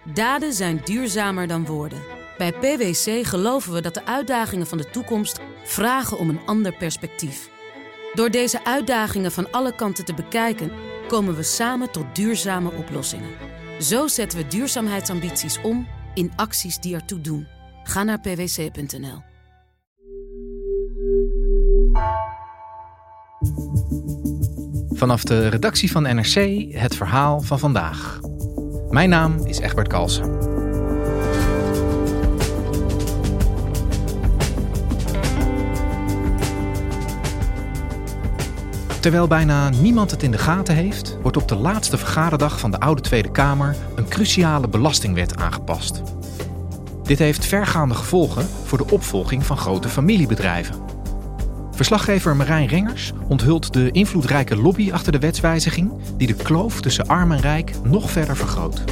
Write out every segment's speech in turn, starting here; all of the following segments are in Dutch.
Daden zijn duurzamer dan woorden. Bij PwC geloven we dat de uitdagingen van de toekomst vragen om een ander perspectief. Door deze uitdagingen van alle kanten te bekijken, komen we samen tot duurzame oplossingen. Zo zetten we duurzaamheidsambities om in acties die ertoe doen. Ga naar pwc.nl. Vanaf de redactie van NRC het verhaal van vandaag. Mijn naam is Egbert Kalsen. Terwijl bijna niemand het in de gaten heeft, wordt op de laatste vergaderdag van de oude Tweede Kamer een cruciale belastingwet aangepast. Dit heeft vergaande gevolgen voor de opvolging van grote familiebedrijven. Verslaggever Marijn Rengers onthult de invloedrijke lobby achter de wetswijziging die de kloof tussen arm en rijk nog verder vergroot.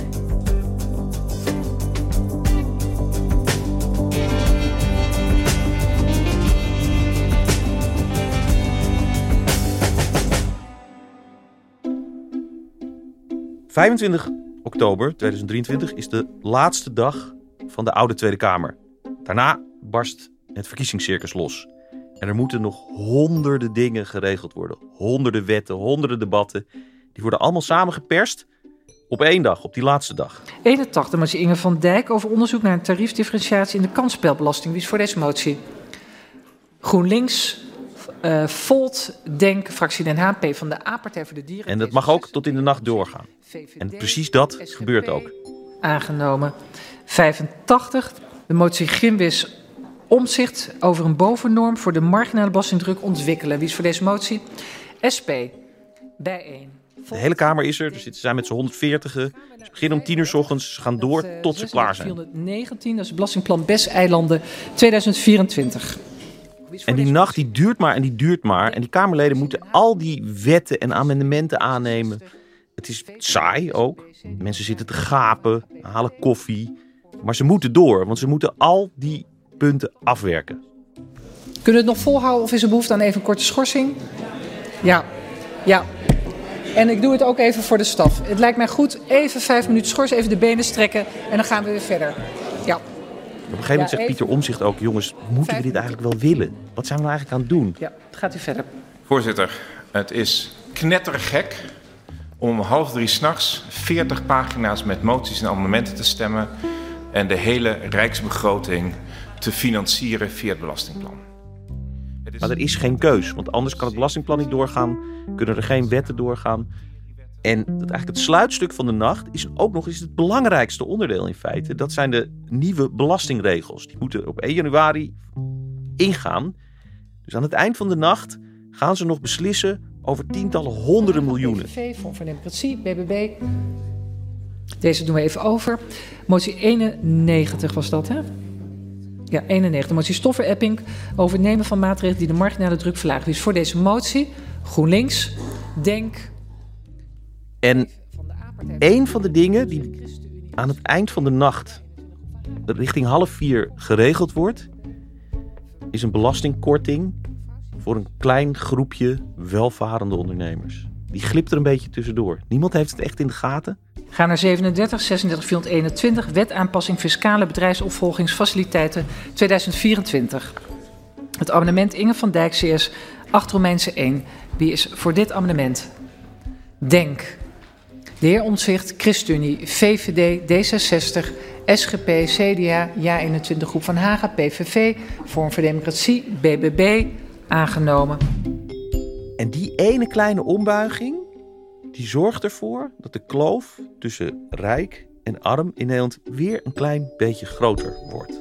...25 oktober 2023 is de laatste dag van de oude Tweede Kamer. Daarna barst het verkiezingscircus los. En er moeten nog honderden dingen geregeld worden. Honderden wetten, honderden debatten. Die worden allemaal samengeperst op één dag, op die laatste dag. 81, motie Inge van Dijk over onderzoek naar een tariefdifferentiatie in de kansspelbelasting. Wie is voor deze motie? GroenLinks, Volt, Denk, fractie Den Haag, P van de A, Partij voor de Dieren. En dat mag ook tot in de nacht doorgaan. En precies dat gebeurt ook. Aangenomen. 85, de motie Grimwis Omtzigt over een bovennorm voor de marginale belastingdruk ontwikkelen. Wie is voor deze motie? SP, bijeen. De hele Kamer is er, dus ze zijn met z'n 140. Ze beginnen om 10:00 's ochtends, ze gaan door tot ze klaar zijn. 419, dat is het belastingplan BES-eilanden 2024. En die nacht die duurt maar en die duurt maar. En die Kamerleden moeten al die wetten en amendementen aannemen. Het is saai ook. Mensen zitten te gapen, halen koffie. Maar ze moeten door, want ze moeten al die punten afwerken. Kunnen we het nog volhouden of is er behoefte aan even een korte schorsing? Ja. En ik doe het ook even voor de staf. Het lijkt mij goed, even 5 minuten schorsen, even de benen strekken en dan gaan we weer verder. Ja. Op een gegeven moment zegt Pieter Omtzigt ook, jongens, moeten we dit eigenlijk wel willen? Wat zijn we nou eigenlijk aan het doen? Ja, het gaat weer verder. Voorzitter, het is knettergek om 2:30 s'nachts 40 pagina's met moties en amendementen te stemmen en de hele rijksbegroting te financieren via het belastingplan. Maar er is geen keus, want anders kan het belastingplan niet doorgaan, kunnen er geen wetten doorgaan. En eigenlijk het sluitstuk van de nacht is ook nog eens het belangrijkste onderdeel in feite. Dat zijn de nieuwe belastingregels. Die moeten op 1 januari ingaan. Dus aan het eind van de nacht gaan ze nog beslissen over tientallen, honderden miljoenen. VVD, Vorm voor Democratie, BBB. Deze doen we even over. Motie 91 was dat, hè? Ja, 91. Motie Stoffer-Epping over het nemen van maatregelen die de marginale druk verlagen. Wie is voor deze motie? GroenLinks, Denk. En een van de dingen die aan het eind van de nacht richting 3:30 geregeld wordt, is een belastingkorting voor een klein groepje welvarende ondernemers. Die glipt er een beetje tussendoor. Niemand heeft het echt in de gaten. Ga naar 37, 36, 421, wet aanpassing fiscale bedrijfsopvolgingsfaciliteiten 2024. Het amendement Inge van Dijk, CS 8 Romeinse 1. Wie is voor dit amendement? Denk. De heer Omtzigt, ChristenUnie, VVD, D66, SGP, CDA, JA21, Groep van Haga, PVV, Vorm voor Democratie, BBB, aangenomen. En die ene kleine ombuiging, die zorgt ervoor dat de kloof tussen rijk en arm in Nederland weer een klein beetje groter wordt.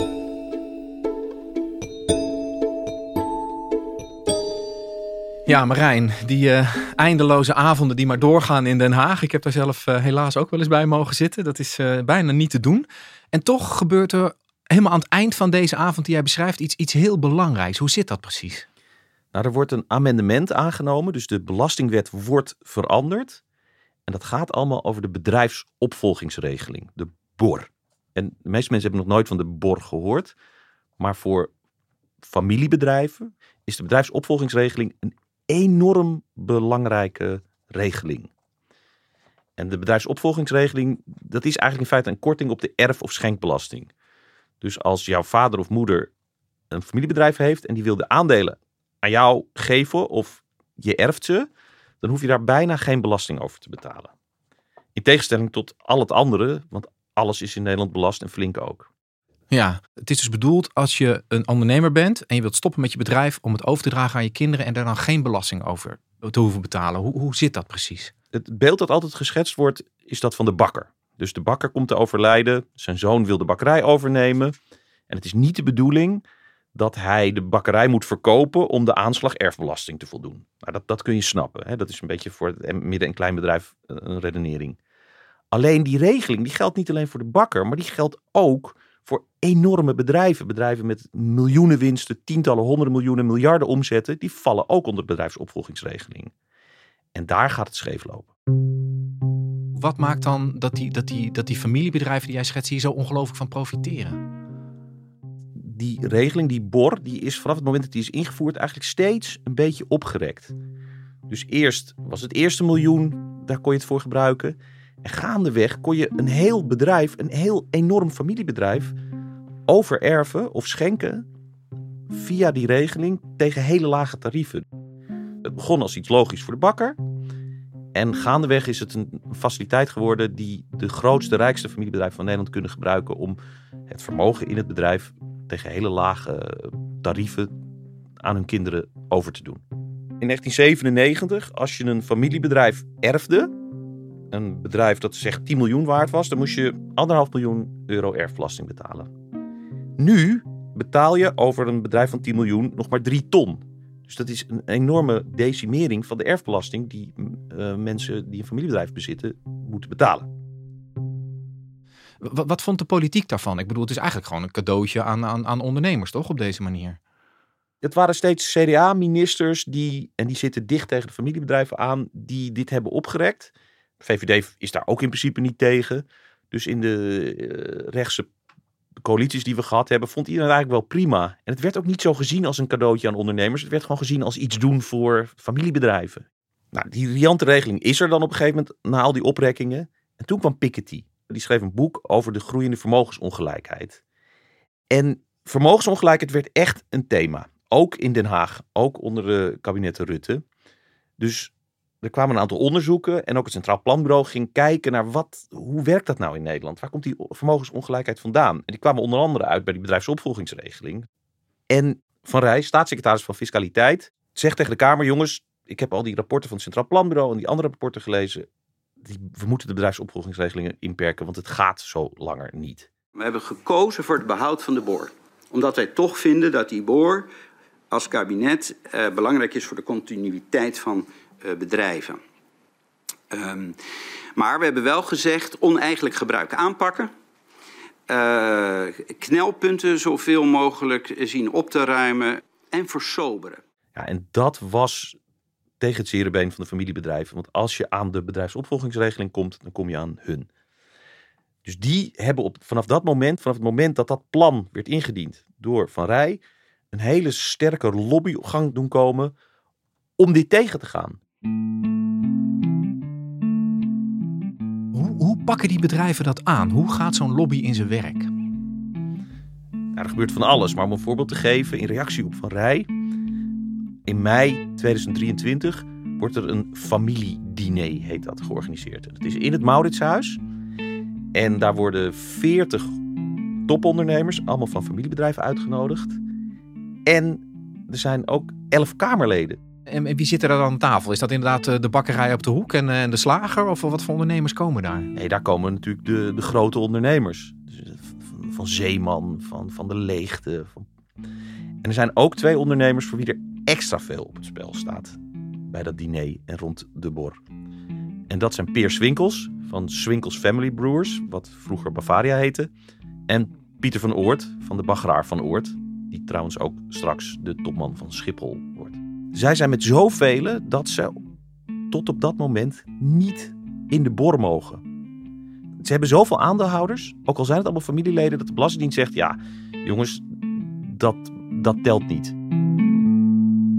Ja, Marijn, die eindeloze avonden die maar doorgaan in Den Haag. Ik heb daar zelf helaas ook wel eens bij mogen zitten. Dat is bijna niet te doen. En toch gebeurt er helemaal aan het eind van deze avond die jij beschrijft iets heel belangrijks. Hoe zit dat precies? Nou, er wordt een amendement aangenomen, dus de belastingwet wordt veranderd. En dat gaat allemaal over de bedrijfsopvolgingsregeling, de BOR. En de meeste mensen hebben nog nooit van de BOR gehoord. Maar voor familiebedrijven is de bedrijfsopvolgingsregeling een enorm belangrijke regeling. En de bedrijfsopvolgingsregeling, dat is eigenlijk in feite een korting op de erf- of schenkbelasting. Dus als jouw vader of moeder een familiebedrijf heeft en die wil de aandelen aan jou geven of je erft ze, dan hoef je daar bijna geen belasting over te betalen. In tegenstelling tot al het andere, want alles is in Nederland belast en flink ook. Ja, het is dus bedoeld als je een ondernemer bent en je wilt stoppen met je bedrijf om het over te dragen aan je kinderen en daar dan geen belasting over te hoeven betalen. Hoe zit dat precies? Het beeld dat altijd geschetst wordt, is dat van de bakker. Dus de bakker komt te overlijden, zijn zoon wil de bakkerij overnemen. En het is niet de bedoeling dat hij de bakkerij moet verkopen om de aanslag erfbelasting te voldoen. Nou, dat kun je snappen. Hè? Dat is een beetje voor het midden- en kleinbedrijf een redenering. Alleen die regeling, die geldt niet alleen voor de bakker, maar die geldt ook voor enorme bedrijven. Bedrijven met miljoenen winsten, tientallen, honderden miljoenen, miljarden omzetten, die vallen ook onder de bedrijfsopvolgingsregeling. En daar gaat het scheef lopen. Wat maakt dan dat die familiebedrijven die jij schetst hier zo ongelooflijk van profiteren? Die regeling, die BOR, die is vanaf het moment dat die is ingevoerd eigenlijk steeds een beetje opgerekt. Dus eerst was het eerste miljoen, daar kon je het voor gebruiken. En gaandeweg kon je een heel bedrijf, een heel enorm familiebedrijf, overerven of schenken via die regeling tegen hele lage tarieven. Het begon als iets logisch voor de bakker. En gaandeweg is het een faciliteit geworden die de grootste, rijkste familiebedrijven van Nederland kunnen gebruiken om het vermogen in het bedrijf tegen hele lage tarieven aan hun kinderen over te doen. In 1997, als je een familiebedrijf erfde, een bedrijf dat zeg 10 miljoen waard was, dan moest je 1,5 miljoen euro erfbelasting betalen. Nu betaal je over een bedrijf van 10 miljoen nog maar 3 ton. Dus dat is een enorme decimering van de erfbelasting die mensen die een familiebedrijf bezitten moeten betalen. Wat vond de politiek daarvan? Ik bedoel, het is eigenlijk gewoon een cadeautje aan ondernemers, toch? Op deze manier. Het waren steeds CDA-ministers die zitten dicht tegen de familiebedrijven aan, die dit hebben opgerekt. VVD is daar ook in principe niet tegen. Dus in de rechtse coalities die we gehad hebben, vond iedereen eigenlijk wel prima. En het werd ook niet zo gezien als een cadeautje aan ondernemers. Het werd gewoon gezien als iets doen voor familiebedrijven. Nou, die riante regeling is er dan op een gegeven moment na al die oprekkingen. En toen kwam Piketty. Die schreef een boek over de groeiende vermogensongelijkheid. En vermogensongelijkheid werd echt een thema. Ook in Den Haag. Ook onder de kabinetten Rutte. Dus er kwamen een aantal onderzoeken. En ook het Centraal Planbureau ging kijken naar hoe werkt dat nou in Nederland? Waar komt die vermogensongelijkheid vandaan? En die kwamen onder andere uit bij die bedrijfsopvolgingsregeling. En Van Rij, staatssecretaris van Fiscaliteit, zegt tegen de Kamer: jongens, ik heb al die rapporten van het Centraal Planbureau en die andere rapporten gelezen. We moeten de bedrijfsopvolgingsregelingen inperken, want het gaat zo langer niet. We hebben gekozen voor het behoud van de BOR. Omdat wij toch vinden dat die BOR als kabinet belangrijk is voor de continuïteit van bedrijven. Maar we hebben wel gezegd oneigenlijk gebruik aanpakken. Knelpunten zoveel mogelijk zien op te ruimen en versoberen. Ja, en dat was tegen het zere been van de familiebedrijven. Want als je aan de bedrijfsopvolgingsregeling komt, dan kom je aan hun. Dus die hebben vanaf het moment dat dat plan werd ingediend door Van Rij, een hele sterke lobby op gang doen komen om dit tegen te gaan. Hoe pakken die bedrijven dat aan? Hoe gaat zo'n lobby in zijn werk? Nou, er gebeurt van alles, maar om een voorbeeld te geven, in reactie op Van Rij, in mei 2023 wordt er een familiediner, heet dat, georganiseerd. Het is in het Mauritshuis en daar worden 40 topondernemers, allemaal van familiebedrijven, uitgenodigd. En er zijn ook 11 Kamerleden. En wie zit er dan aan tafel? Is dat inderdaad de bakkerij op de hoek en de slager? Of wat voor ondernemers komen daar? Nee, daar komen natuurlijk de grote ondernemers. Dus van Zeeman, van de Leegte. En er zijn ook 2 ondernemers voor wie er extra veel op het spel staat bij dat diner en rond de BOR. En dat zijn Peer Swinkels van Swinkels Family Brewers, wat vroeger Bavaria heette. En Pieter van Oort van de Baggeraar van Oort, die trouwens ook straks de topman van Schiphol wordt. Zij zijn met zoveel dat ze tot op dat moment niet in de BOR mogen. Ze hebben zoveel aandeelhouders, ook al zijn het allemaal familieleden, dat de Belastingdienst zegt: ja, jongens, dat telt niet.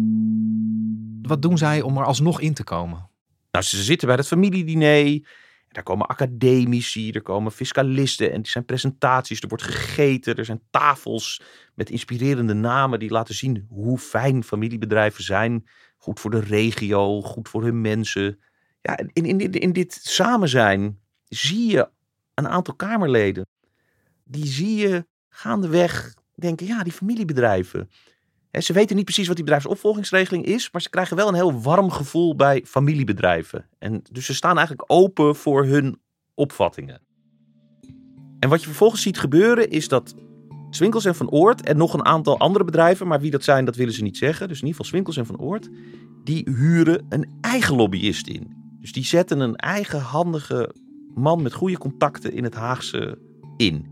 Wat doen zij om er alsnog in te komen? Nou, ze zitten bij het familiediner Daar komen academici, er komen fiscalisten en die zijn presentaties. Er wordt gegeten, er zijn tafels met inspirerende namen die laten zien hoe fijn familiebedrijven zijn. Goed voor de regio, goed voor hun mensen. Ja, in dit samen zijn zie je een aantal Kamerleden. Die zie je gaandeweg denken, ja, die familiebedrijven. Ze weten niet precies wat die bedrijfsopvolgingsregeling is, maar ze krijgen wel een heel warm gevoel bij familiebedrijven. En dus ze staan eigenlijk open voor hun opvattingen. En wat je vervolgens ziet gebeuren is dat Swinkels en Van Oort en nog een aantal andere bedrijven, maar wie dat zijn, dat willen ze niet zeggen. Dus in ieder geval Swinkels en Van Oort, die huren een eigen lobbyist in. Dus die zetten een eigen handige man met goede contacten in het Haagse in.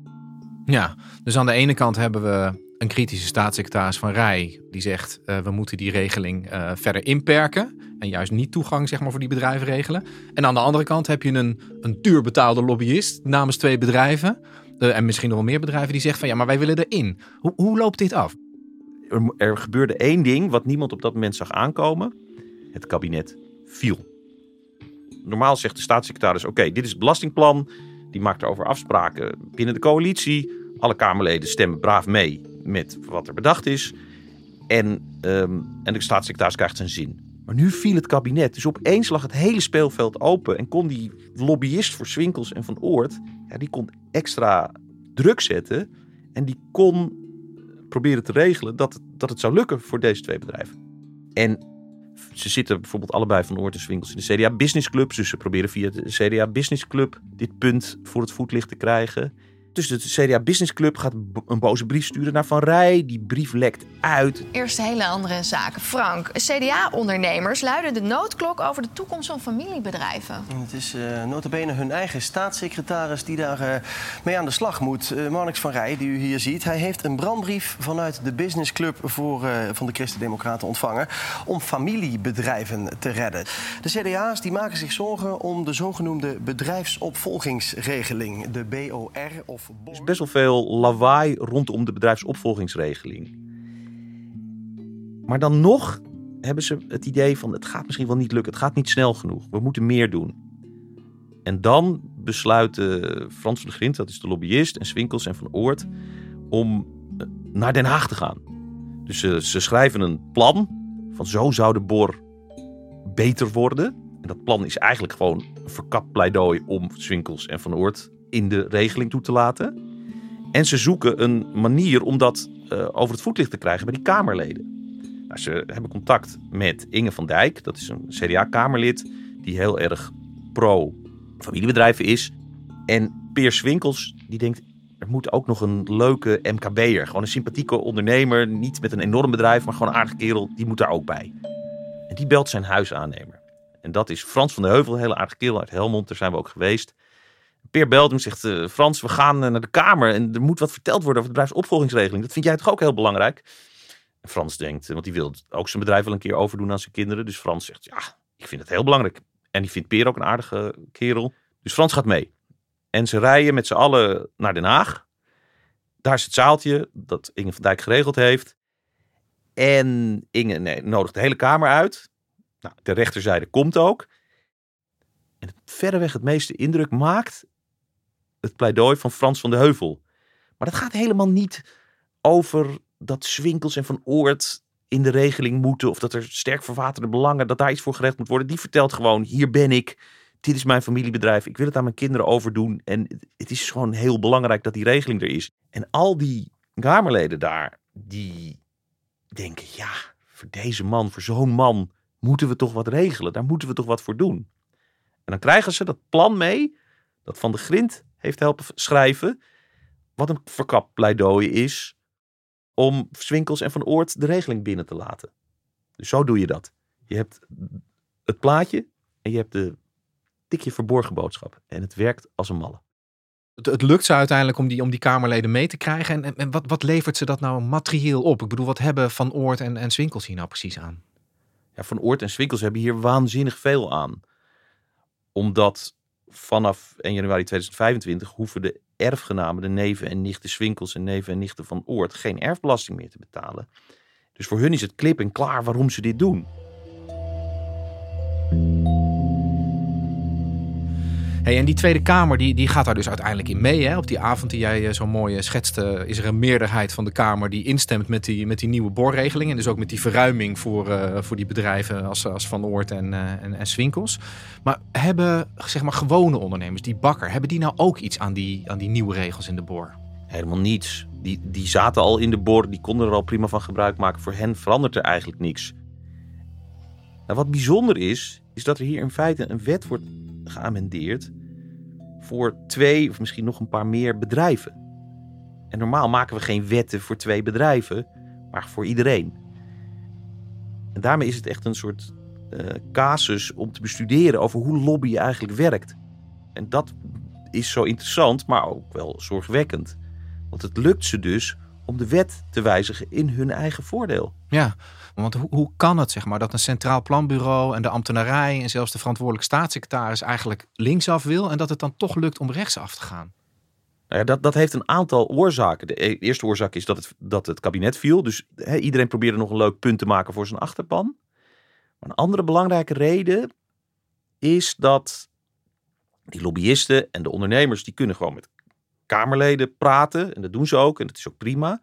Ja, dus aan de ene kant hebben we een kritische staatssecretaris Van Rij die zegt we moeten die regeling verder inperken en juist niet toegang zeg maar, voor die bedrijven regelen. En aan de andere kant heb je een duur betaalde lobbyist namens 2 bedrijven en misschien nog wel meer bedrijven die zegt van ja, maar wij willen erin. Hoe loopt dit af? Er gebeurde 1 ding wat niemand op dat moment zag aankomen. Het kabinet viel. Normaal zegt de staatssecretaris, oké, dit is het belastingplan. Die maakt erover afspraken binnen de coalitie. Alle Kamerleden stemmen braaf mee met wat er bedacht is. En de staatssecretaris krijgt zijn zin. Maar nu viel het kabinet. Dus opeens lag het hele speelveld open. En kon die lobbyist voor Swinkels en Van Oort, ja, die kon extra druk zetten. En die kon proberen te regelen dat het zou lukken voor deze 2 bedrijven. En ze zitten bijvoorbeeld allebei Van Oort en Swinkels in de CDA Business Club. Dus ze proberen via de CDA Business Club dit punt voor het voetlicht te krijgen. Dus de CDA Business Club gaat een boze brief sturen naar Van Rij. Die brief lekt uit. Eerst hele andere zaken. Frank, CDA-ondernemers luiden de noodklok over de toekomst van familiebedrijven. Het is nota bene hun eigen staatssecretaris die daar mee aan de slag moet. Marnix van Rij, die u hier ziet. Hij heeft een brandbrief vanuit de Business Club van de Christen-Democraten ontvangen om familiebedrijven te redden. De CDA's die maken zich zorgen om de zogenoemde bedrijfsopvolgingsregeling, de BOR of er is best wel veel lawaai rondom de bedrijfsopvolgingsregeling. Maar dan nog hebben ze het idee van het gaat misschien wel niet lukken. Het gaat niet snel genoeg. We moeten meer doen. En dan besluiten Frans van der Grint, dat is de lobbyist, en Swinkels en Van Oort om naar Den Haag te gaan. Dus ze schrijven een plan van zo zou de BOR beter worden. En dat plan is eigenlijk gewoon een verkapt pleidooi om Swinkels en Van Oort in de regeling toe te laten. En ze zoeken een manier om dat over het voetlicht te krijgen bij die Kamerleden. Nou, ze hebben contact met Inge van Dijk. Dat is een CDA-Kamerlid die heel erg pro-familiebedrijven is. En Peer Swinkels die denkt, er moet ook nog een leuke MKB'er. Gewoon een sympathieke ondernemer. Niet met een enorm bedrijf, maar gewoon een aardige kerel. Die moet daar ook bij. En die belt zijn huisaannemer. En dat is Frans van de Heuvel, een hele aardige kerel uit Helmond. Daar zijn we ook geweest. Peer belt hem, zegt Frans, we gaan naar de Kamer en er moet wat verteld worden over de bedrijfsopvolgingsregeling. Dat vind jij toch ook heel belangrijk? En Frans denkt, want die wil ook zijn bedrijf wel een keer overdoen aan zijn kinderen. Dus Frans zegt, ja, ik vind het heel belangrijk. En die vindt Peer ook een aardige kerel. Dus Frans gaat mee. En ze rijden met z'n allen naar Den Haag. Daar is het zaaltje dat Inge van Dijk geregeld heeft. En Inge nodigt de hele Kamer uit. Nou, de rechterzijde komt ook. En verreweg het meeste indruk maakt het pleidooi van Frans van de Heuvel. Maar dat gaat helemaal niet over dat Swinkels en Van Oort in de regeling moeten, of dat er sterk verwaterde belangen, dat daar iets voor gerecht moet worden. Die vertelt gewoon, hier ben ik, dit is mijn familiebedrijf, ik wil het aan mijn kinderen overdoen. En het is gewoon heel belangrijk dat die regeling er is. En al die Kamerleden daar, die denken, ja, voor deze man, voor zo'n man, moeten we toch wat regelen. Daar moeten we toch wat voor doen. En dan krijgen ze dat plan mee, dat Van der Grint heeft helpen schrijven, wat een verkapt pleidooi is om Swinkels en Van Oort de regeling binnen te laten. Dus zo doe je dat. Je hebt het plaatje en je hebt de tikje verborgen boodschap. En het werkt als een malle. Het lukt ze uiteindelijk om die Kamerleden mee te krijgen. En wat levert ze dat nou materieel op? Ik bedoel, wat hebben Van Oort en Swinkels hier nou precies aan? Ja, Van Oort en Swinkels hebben hier waanzinnig veel aan. Omdat vanaf 1 januari 2025 hoeven de erfgenamen, de neven en nichten Swinkels en neven en nichten Van Oort, geen erfbelasting meer te betalen. Dus voor hun is het klip en klaar waarom ze dit doen. Hey, en die Tweede Kamer die gaat daar dus uiteindelijk in mee. Hè? Op die avond die jij zo mooi schetste, is er een meerderheid van de Kamer die instemt met die nieuwe boorregeling. En dus ook met die verruiming voor die bedrijven als Van Oort en Swinkels. Maar hebben zeg maar gewone ondernemers, die bakker, hebben die nou ook iets aan die nieuwe regels in de boor? Helemaal niets. Die zaten al in de boor, die konden er al prima van gebruik maken. Voor hen verandert er eigenlijk niks. Nou, wat bijzonder is dat er hier in feite een wet wordt geamendeerd voor 2 of misschien nog een paar meer bedrijven. En normaal maken we geen wetten voor 2 bedrijven, maar voor iedereen. En daarmee is het echt een soort casus om te bestuderen over hoe lobby eigenlijk werkt. En dat is zo interessant, maar ook wel zorgwekkend. Want het lukt ze dus om de wet te wijzigen in hun eigen voordeel. Ja, want hoe kan het zeg maar dat een centraal planbureau en de ambtenarij en zelfs de verantwoordelijke staatssecretaris eigenlijk linksaf wil en dat het dan toch lukt om rechtsaf te gaan? Nou ja, dat heeft een aantal oorzaken. De eerste oorzaak is dat het kabinet viel. Dus iedereen probeerde nog een leuk punt te maken voor zijn achterban. Maar een andere belangrijke reden is dat die lobbyisten en de ondernemers, die kunnen gewoon met Kamerleden praten. En dat doen ze ook. En dat is ook prima.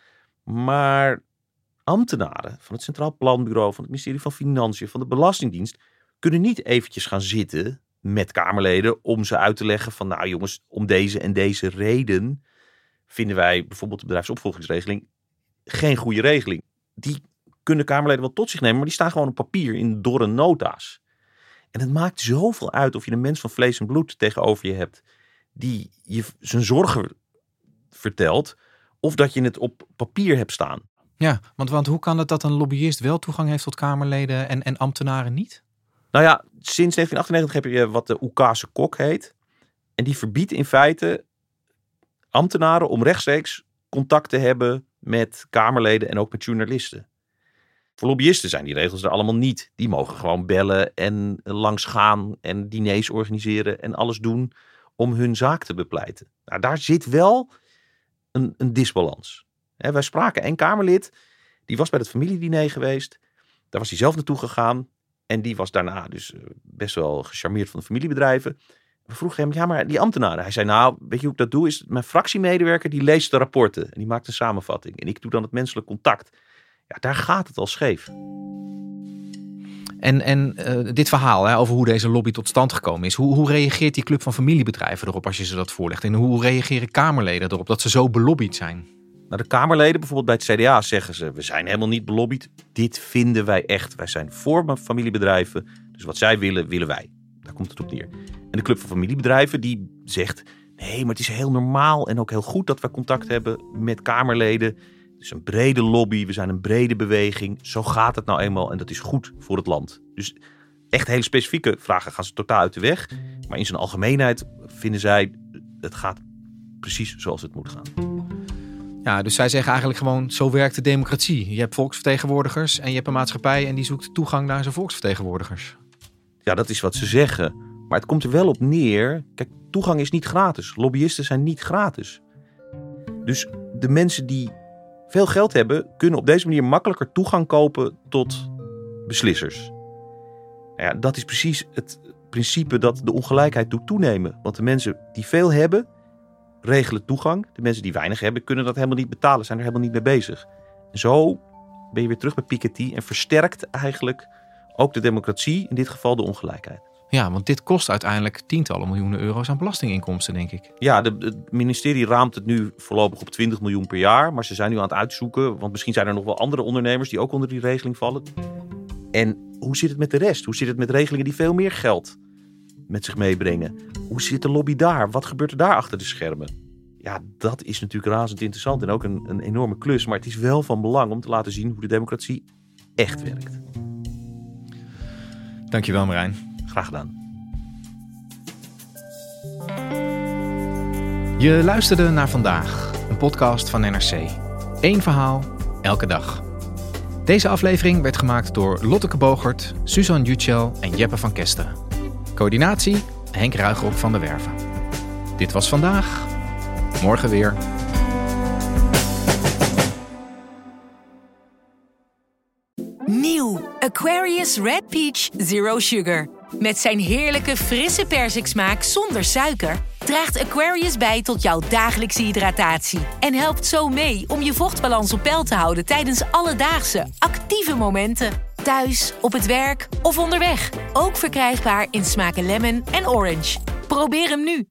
Maar ambtenaren van het Centraal Planbureau, van het ministerie van Financiën, van de Belastingdienst, kunnen niet eventjes gaan zitten met Kamerleden om ze uit te leggen van, nou jongens, om deze en deze reden vinden wij bijvoorbeeld de bedrijfsopvolgingsregeling geen goede regeling. Die kunnen Kamerleden wel tot zich nemen, maar die staan gewoon op papier in dorre nota's. En het maakt zoveel uit of je een mens van vlees en bloed tegenover je hebt die je zijn zorgen vertelt, of dat je het op papier hebt staan. Ja, want hoe kan het dat een lobbyist wel toegang heeft tot Kamerleden en ambtenaren niet? Nou ja, sinds 1998 heb je wat de Oekase Kok heet. En die verbiedt in feite ambtenaren om rechtstreeks contact te hebben met Kamerleden en ook met journalisten. Voor lobbyisten zijn die regels er allemaal niet. Die mogen gewoon bellen en langs gaan en diners organiseren en alles doen om hun zaak te bepleiten. Nou, daar zit wel een disbalans. Wij spraken een Kamerlid, die was bij het familiediner geweest. Daar was hij zelf naartoe gegaan. En die was daarna dus best wel gecharmeerd van de familiebedrijven. We vroegen hem, ja, maar die ambtenaren. Hij zei, nou, weet je hoe ik dat doe? Is mijn fractiemedewerker, die leest de rapporten. En die maakt een samenvatting. En ik doe dan het menselijk contact. Ja, daar gaat het al scheef. En dit verhaal over hoe deze lobby tot stand gekomen is. Hoe reageert die club van familiebedrijven erop als je ze dat voorlegt? En hoe reageren Kamerleden erop dat ze zo belobbyd zijn? Nou, de Kamerleden, bijvoorbeeld bij het CDA, zeggen ze, we zijn helemaal niet belobbyd. Dit vinden wij echt. Wij zijn voor familiebedrijven. Dus wat zij willen, willen wij. Daar komt het op neer. En de club van familiebedrijven die zegt, nee, maar het is heel normaal en ook heel goed dat we contact hebben met Kamerleden. Het is een brede lobby, we zijn een brede beweging. Zo gaat het nou eenmaal en dat is goed voor het land. Dus echt hele specifieke vragen gaan ze totaal uit de weg. Maar in zijn algemeenheid vinden zij, het gaat precies zoals het moet gaan. Ja, dus zij zeggen eigenlijk gewoon, zo werkt de democratie. Je hebt volksvertegenwoordigers en je hebt een maatschappij en die zoekt toegang naar zijn volksvertegenwoordigers. Ja, dat is wat ze zeggen. Maar het komt er wel op neer. Kijk, toegang is niet gratis. Lobbyisten zijn niet gratis. Dus de mensen die veel geld hebben, kunnen op deze manier makkelijker toegang kopen tot beslissers. Nou ja, dat is precies het principe dat de ongelijkheid doet toenemen. Want de mensen die veel hebben, regelen toegang. De mensen die weinig hebben, kunnen dat helemaal niet betalen, zijn er helemaal niet mee bezig. En zo ben je weer terug bij Piketty en versterkt eigenlijk ook de democratie, in dit geval de ongelijkheid. Ja, want dit kost uiteindelijk tientallen miljoenen euro's aan belastinginkomsten, denk ik. Ja, het ministerie raamt het nu voorlopig op 20 miljoen per jaar. Maar ze zijn nu aan het uitzoeken, want misschien zijn er nog wel andere ondernemers die ook onder die regeling vallen. En hoe zit het met de rest? Hoe zit het met regelingen die veel meer geld met zich meebrengen? Hoe zit de lobby daar? Wat gebeurt er daar achter de schermen? Ja, dat is natuurlijk razend interessant en ook een enorme klus. Maar het is wel van belang om te laten zien hoe de democratie echt werkt. Dankjewel, Marijn. Graag gedaan. Je luisterde naar Vandaag, een podcast van NRC. Eén verhaal, elke dag. Deze aflevering werd gemaakt door Lotteke Bogert, Suzanne Yücel en Jeppe van Kesteren. Coördinatie, Henk Ruigrok van der Werven. Dit was Vandaag. Morgen weer. Nieuw Aquarius Red Peach Zero Sugar. Met zijn heerlijke frisse persiksmaak zonder suiker draagt Aquarius bij tot jouw dagelijkse hydratatie. En helpt zo mee om je vochtbalans op peil te houden tijdens alledaagse, actieve momenten. Thuis, op het werk of onderweg. Ook verkrijgbaar in smaken lemon en orange. Probeer hem nu.